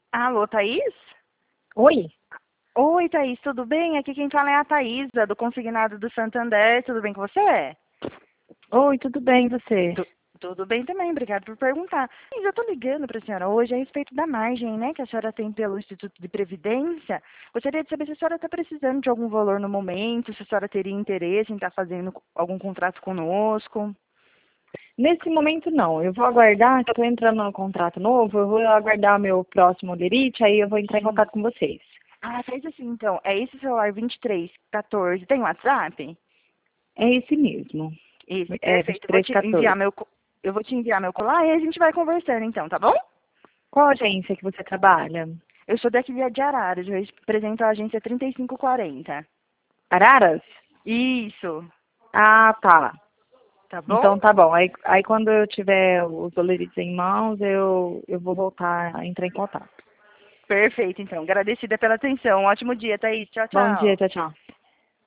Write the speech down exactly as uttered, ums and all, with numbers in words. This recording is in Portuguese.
Alô, Thaís? Oi? Oi, Thaís, tudo bem? Aqui quem fala é a Thaísa, do Consignado do Santander. Tudo bem com você? Oi, tudo bem, e você? Tu- tudo bem também, obrigada por perguntar. Thaís, eu tô ligando para a senhora hoje a respeito da margem, né, que a senhora tem pelo Instituto de Previdência. Gostaria de saber se a senhora está precisando de algum valor no momento, se a senhora teria interesse em estar fazendo algum contrato conosco. Nesse momento não, eu vou aguardar, que eu tô entrando no contrato novo, eu vou aguardar o meu próximo lerite, aí eu vou entrar em Sim. contato com vocês. Ah, faz assim então. É esse celular vinte e três quatorze. Tem WhatsApp? É esse mesmo, Isso, é perfeito. Eu vou te enviar vinte e três quatorze. meu, co- eu vou te enviar meu colar e a gente vai conversando então, tá bom? Qual agência que você trabalha? Eu sou daqui de Araras, eu represento a agência trinta e cinco quarenta. Araras? Isso, Ah, tá. tá bom? Então tá bom, aí, aí quando eu tiver os dolerites em mãos, eu, eu vou voltar a entrar em contato. Perfeito, então. Agradecida pela atenção. Um ótimo dia, Thaís. Tchau, Bom dia, tchau. tchau, tchau.